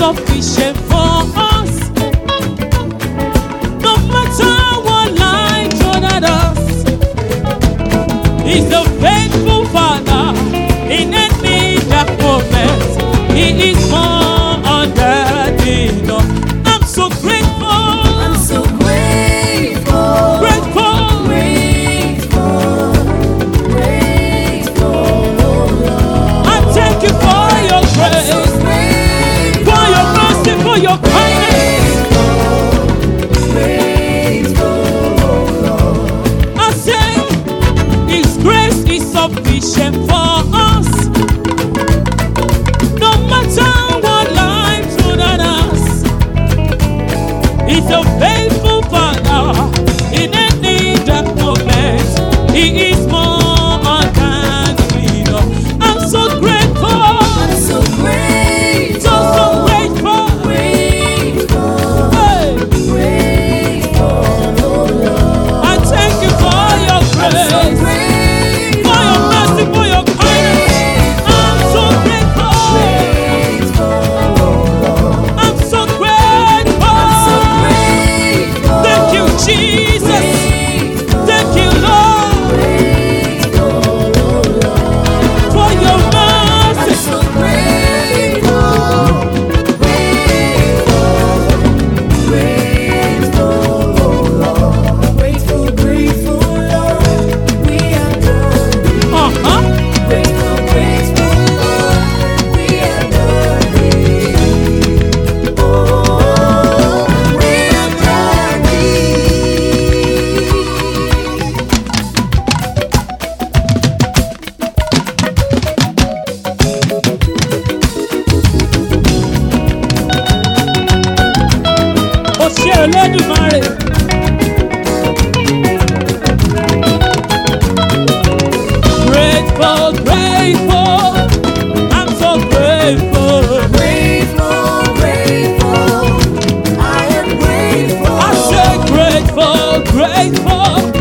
sufficient for us. No matter what life thrown at us, He's a faithful Father in any dark moment. He is more than enough. I'm so grateful. I'm so grateful. Grateful. Grateful. Grateful, oh Lord. I thank you for your grace, So grateful. for your mercy, for your kindness. Grateful, oh Lord. I say His grace is sufficient for us. No matter what life thrown at us, He's a faithful Father in any dark moment. He is more than enough. I'm so grateful, I'm so grateful. so grateful. Grateful. Hey, Grateful, oh Lord. I thank you for your So grace, grateful. for your mercy, for your kindness. I'm so grateful. Grateful, oh Lord. I'm so So grateful. grateful. Thank you, Jesus. Thank you, Lord, Grateful, oh Lord. for your mercy. So grateful. Grateful, oh Lord. Grateful, grateful, Lord. We adore thee. Uh-huh. Grateful, grateful, Lord. We adore thee. Oh, we adore thee. Ó ṣé Olódùmarè. Grateful, grateful. I'm so grateful. Grateful, grateful. I am grateful. I say grateful, grateful.